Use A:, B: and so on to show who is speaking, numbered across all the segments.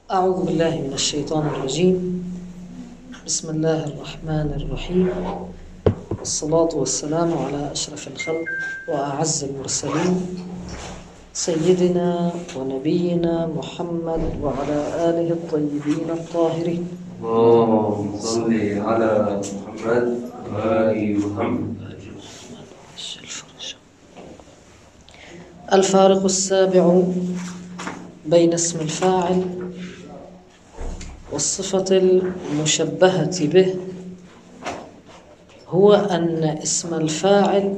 A: أعوذ بالله من الشيطان الرجيم. بسم الله الرحمن الرحيم، والصلاة والسلام على أشرف الخلق وأعز المرسلين سيدنا ونبينا محمد وعلى آله الطيبين الطاهرين.
B: اللهم صل على محمد وآل محمد.
A: الفارق السابع بين اسم الفاعل والصفة المشبهة به هو أن اسم الفاعل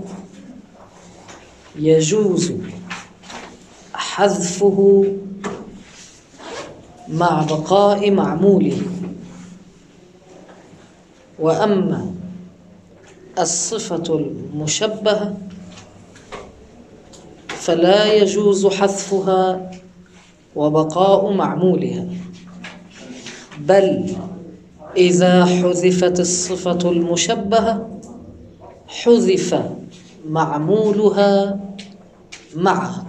A: يجوز حذفه مع بقاء معموله، وأما الصفة المشبهة فلا يجوز حذفها وبقاء معمولها، بل إذا حذفت الصفة المشبهة حذف معمولها معها.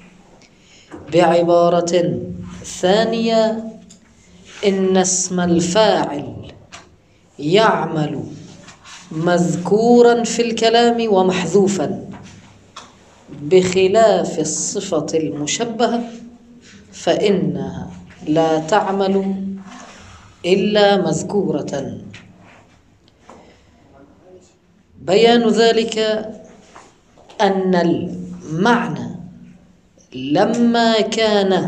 A: بعبارة ثانية، إن اسم الفاعل يعمل مذكورا في الكلام ومحذوفا، بخلاف الصفة المشبهة فإنها لا تعمل إلا مذكورة. بيان ذلك أن المعنى لما كان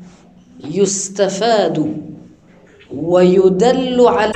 A: يستفاد ويدل على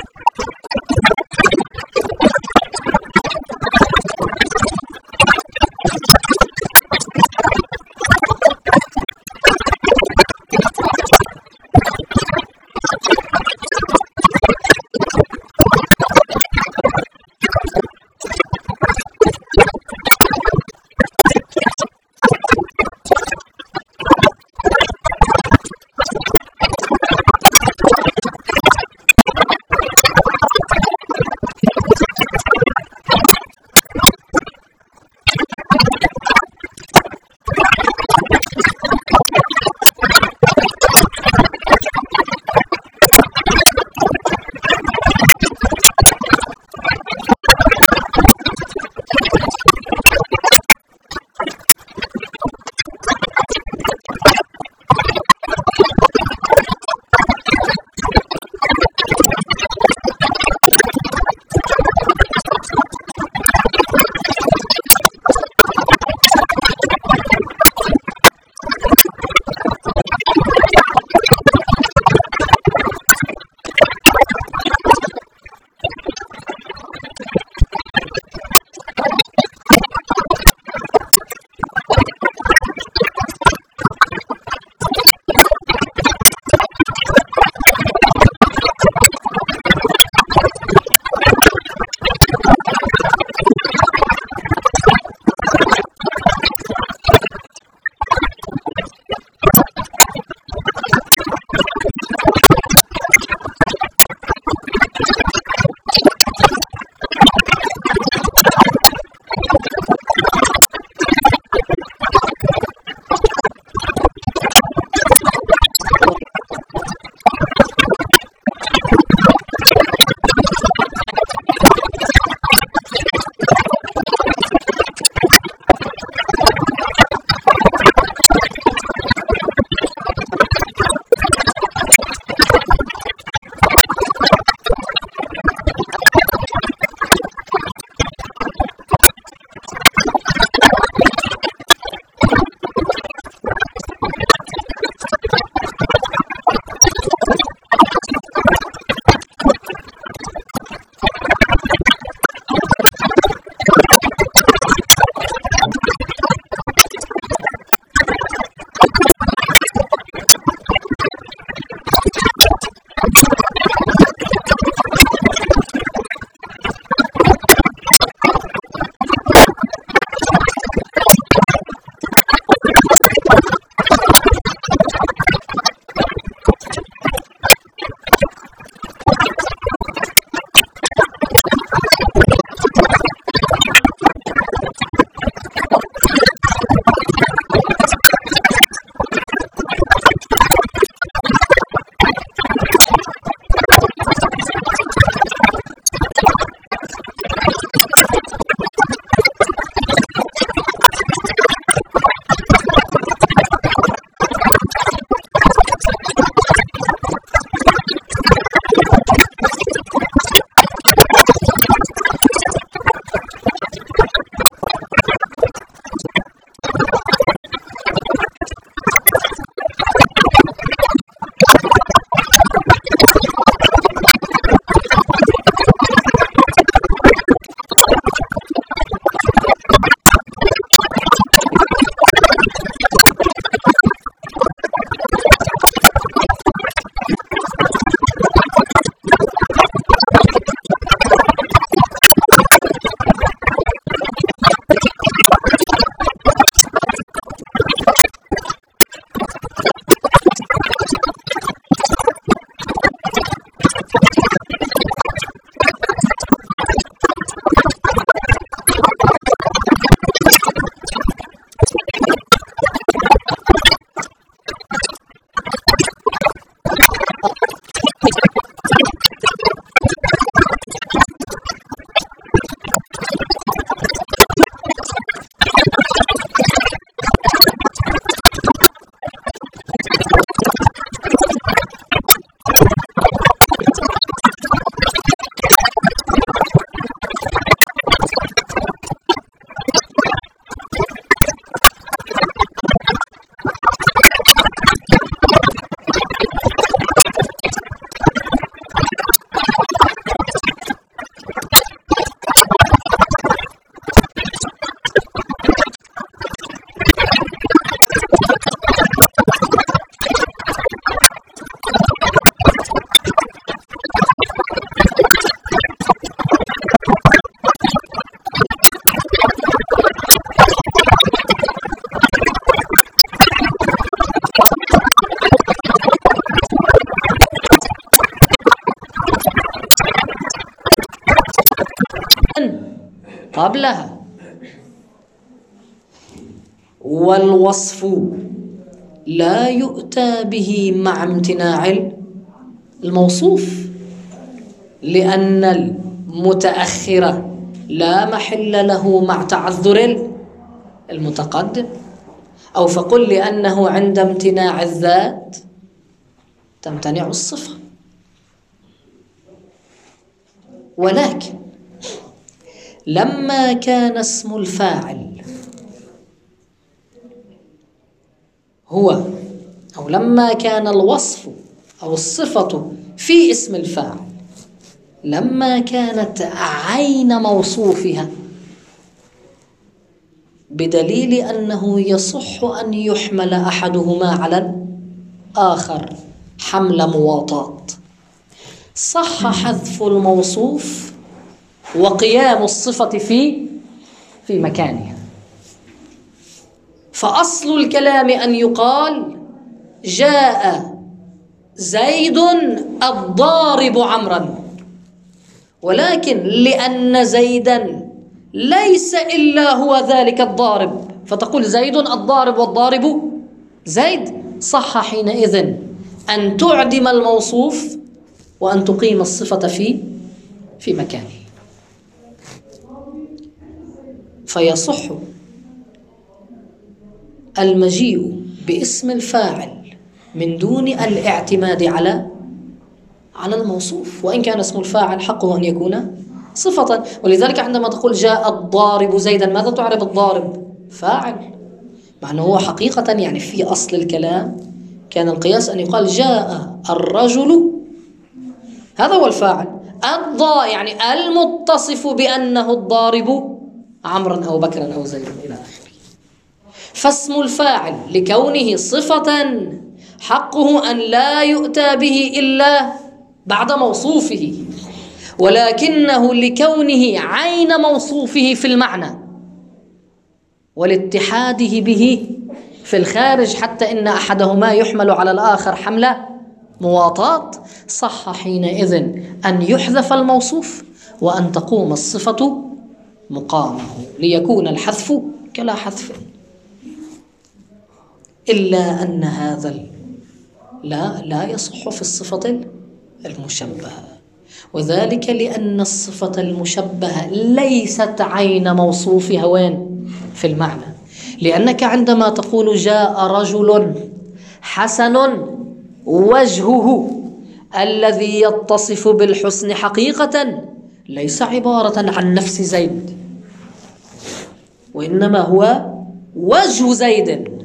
A: قبلها. والوصف لا يؤتى به مع امتناع الموصوف، لأن المتأخر لا محل له مع تعذر المتقدم. أو فقل لأنه عند امتناع الذات تمتنع الصفة. ولكن لما كان اسم الفاعل هو، أو لما كان الوصف أو الصفة في اسم الفاعل لما كانت عين موصوفها، بدليل أنه يصح أن يحمل أحدهما على الآخر حمل مواطاة، صح حذف الموصوف وقيام الصفة في مكانها. فأصل الكلام أن يقال جاء زيد الضارب عمرا، ولكن لأن زيدا ليس إلا هو ذلك الضارب، فتقول زيد الضارب والضارب زيد، صح حينئذ أن تعدم الموصوف وأن تقيم الصفة في مكانه. فيصح المجيء باسم الفاعل من دون الاعتماد على الموصوف، وإن كان اسم الفاعل حقه أن يكون صفة. ولذلك عندما تقول جاء الضارب زيدا، ماذا تعرب الضارب؟ فاعل، مع أنه هو حقيقة يعني في أصل الكلام كان القياس أن يقال جاء الرجل، هذا هو الفاعل، يعني المتصف بأنه الضارب عمرا أو بكرا أو زيدا إلى آخره. فاسم الفاعل لكونه صفة حقه أن لا يؤتى به إلا بعد موصوفه، ولكنه لكونه عين موصوفه في المعنى ولاتحاده به في الخارج، حتى إن أحدهما يحمل على الآخر حمل مواطاة، صح حينئذ أن يحذف الموصوف وأن تقوم الصفة مقامه، ليكون الحذف كلا حذف. إلا أن هذا لا يصح في الصفة المشبهة، وذلك لأن الصفة المشبهة ليست عين موصوفها وين؟ في المعنى. لأنك عندما تقول جاء رجل حسن وجهه، الذي يتصف بالحسن حقيقة ليس عبارة عن نفس زيد، وإنما هو وجه زيد.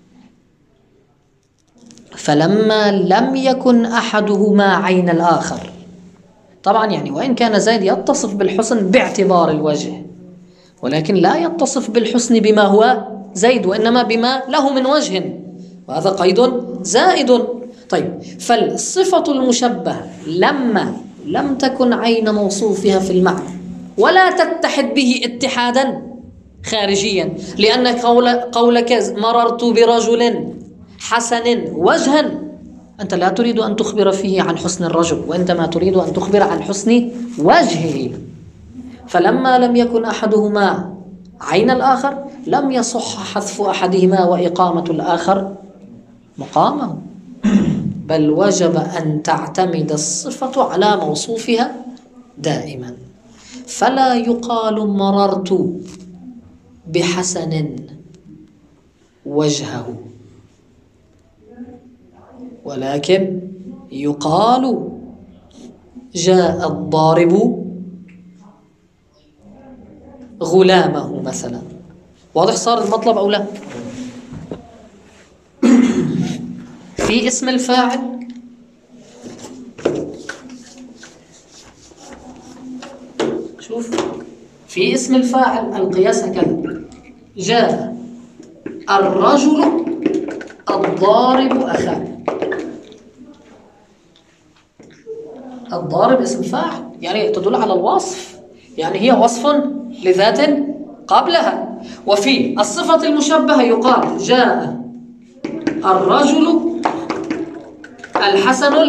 A: فلما لم يكن أحدهما عين الآخر، طبعا يعني وإن كان زيد يتصف بالحسن باعتبار الوجه، ولكن لا يتصف بالحسن بما هو زيد، وإنما بما له من وجه، وهذا قيد زائد. طيب، فالصفة المشبهة لما لم تكن عين موصوفها في المعنى ولا تتحد به اتحادا خارجيا، لأن قولك مررت برجل حسن وجها، أنت لا تريد أن تخبر فيه عن حسن الرجل، وإنما تريد أن تخبر عن حسن وجهه. فلما لم يكن أحدهما عين الآخر لم يصح حذف أحدهما وإقامة الآخر مقامه، بل وجب أن تعتمد الصفة على موصوفها دائما. فلا يقال مررت بحسن وجهه، ولكن يقال جاء الضارب غلامه مثلا. واضح صار المطلب أو لا؟ في اسم الفاعل شوف، في اسم الفاعل القياس هكذا: جاء الرجل الضارب أخاه. الضارب اسم فاعل يعني تدل على الوصف، يعني هي وصف لذات قبلها. وفي الصفة المشبهة يقال جاء الرجل الحسن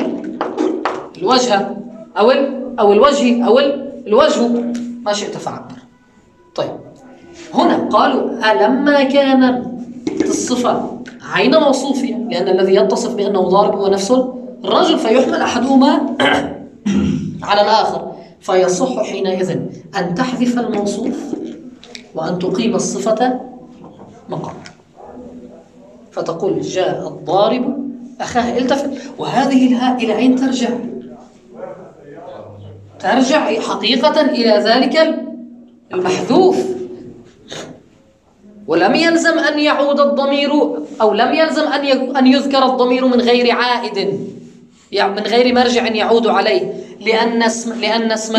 A: الوجه أو الوجه أو الوجه، ما شئت فعبر. طيب هنا قالوا ألما كان الصفة عين موصوفها، لأن الذي يتصف بأنه ضارب هو نفس الرجل، فيحمل أحدهما على الآخر، فيصح حينئذ أن تحذف الموصوف وأن تقيم الصفة مقام، فتقول جاء الضارب أخاه. التفت، وهذه الهاء إلى أين ترجع؟ ترجع حقيقة إلى ذلك المحذوف، ولم يلزم أن يعود الضمير، أو لم يلزم أن يذكر الضمير من غير عائد، يعني من غير مرجع يعود عليه، لأن اسم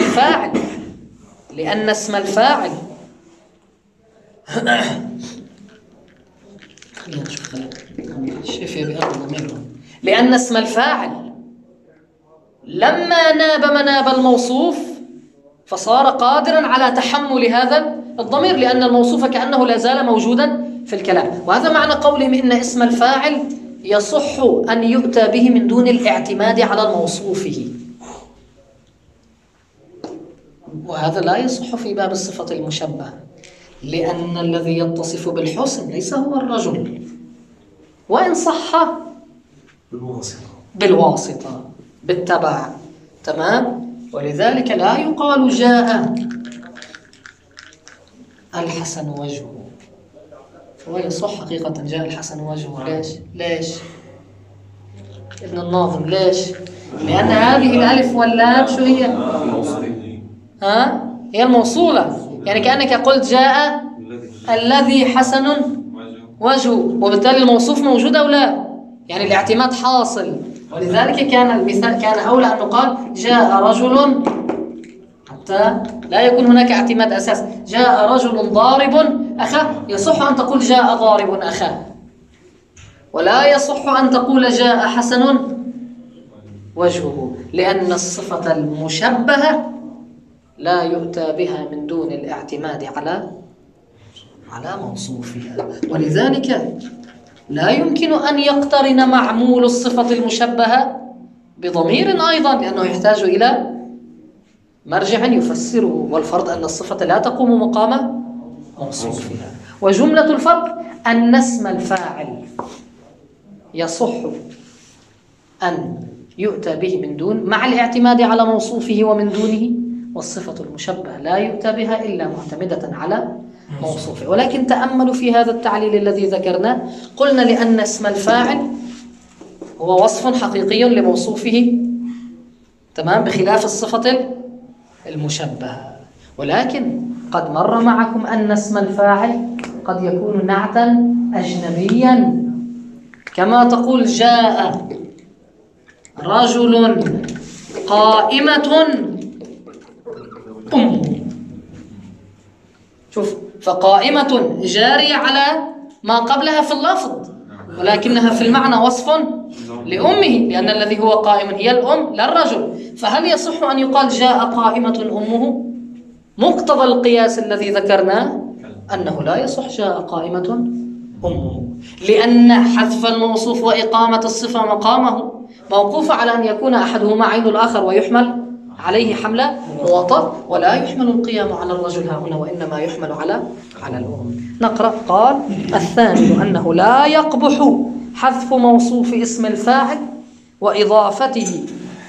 A: الفاعل خلينا نشوف شايفه بأرض الضمير. لأن اسم الفاعل لما ناب مناب الموصوف فصار قادرا على تحمل هذا الضمير، لأن الموصوف كأنه لا زال موجودا في الكلام. وهذا معنى قولهم إن اسم الفاعل يصح أن يؤتى به من دون الاعتماد على الموصوفه، وهذا لا يصح في باب الصفة المشبهة، لأن الذي يتصف بالحسن ليس هو الرجل، وإن صح بالواسطة بالتبع، تمام. ولذلك لا يقال جاء الحسن وجهه، هو يصح حقيقة جاء الحسن وجهه. ليش ابن الناظم؟ ليش؟ لأن هذه الألف واللام شو هي؟ هي الموصولة، يعني كأنك قلت جاء الذي حسن وجهه، وبالتالي الموصوف موجود أو لا؟ يعني الاعتماد حاصل. ولذلك كان أولى أن نقال جاء رجل، حتى لا يكون هناك اعتماد أساس. جاء رجل ضارب أخاه، يصح أن تقول جاء ضارب أخاه، ولا يصح أن تقول جاء حسن وجهه، لأن الصفة المشبهة لا يؤتى بها من دون الاعتماد على موصوفها. ولذلك لا يمكن أن يقترن معمول الصفة المشبهة بضمير أيضا، لأنه يحتاج إلى مرجع يفسره، والفرض أن الصفة لا تقوم مقام موصوفها. وجملة الفرق أن اسم الفاعل يصح أن يؤتى به من دون مع الاعتماد على موصوفه ومن دونه، والصفة المشبهة لا يؤتى بها إلا معتمدة على موصوفه. ولكن تأملوا في هذا التعليل الذي ذكرناه، قلنا لأن اسم الفاعل هو وصف حقيقي لموصوفه، تمام، بخلاف الصفة المشبهة. ولكن قد مر معكم أن اسم الفاعل قد يكون نعتا أجنبيا، كما تقول جاء رجل قائمة شوف، فقائمة جارية على ما قبلها في اللفظ، ولكنها في المعنى وصف لأمه، لأن الذي هو قائم هي الأم لا الرجل. فهل يصح أن يقال جاء قائمة أمه؟ مقتضى القياس الذي ذكرناه أنه لا يصح جاء قائمة أمه، لأن حذف الموصوف وإقامة الصفة مقامه موقوف على أن يكون أحدهما عين الآخر ويحمل عليه حمل مواطأ، ولا يحمل القيام على الرجل هنا، وإنما يحمل على الأم. نقرأ. قال الثاني أنه لا يقبح حذف موصوف اسم الفاعل وإضافته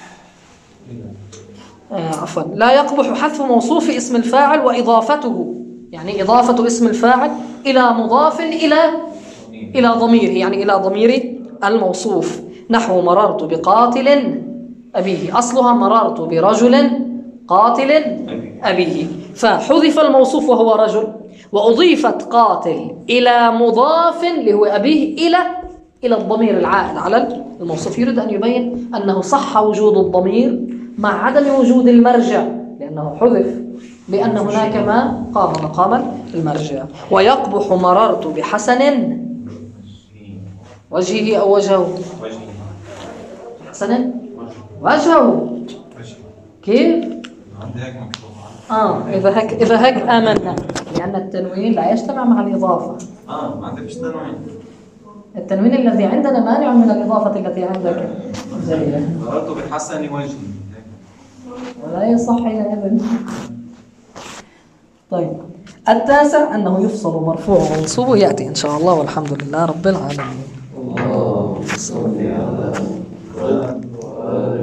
A: لا يقبح حذف موصوف اسم الفاعل وإضافته، يعني إضافة اسم الفاعل إلى مضاف إلى ضمير، يعني إلى ضمير الموصوف، نحو مررت بقاتل أبيه، أصلها مررت برجل قاتل أبيه، فحذف الموصوف وهو رجل، وأضيفت قاتل إلى مضاف اللي هو أبيه إلى الضمير العائد على الموصوف. يريد أن يبين أنه صح وجود الضمير مع عدم وجود المرجع، لأنه حذف، لأن هناك ما قام مقام المرجع. ويقبح مررت بحسن وجهه أو وجهه، حسن وجهه، كيف؟ إذا هيك آمنا، لأن التنوين لا يجتمع مع الإضافة.
C: ما عندكش تنوين.
A: التنوين الذي عندنا مانع من الإضافة التي عندك.
C: مررت بحسن وجهي،
A: ولا يصح حينئذ. طيب التاسع أنه يفصل مرفوع ومنصوب، يأتي إن شاء الله، والحمد لله رب العالمين.
B: اللهم صل على محمد.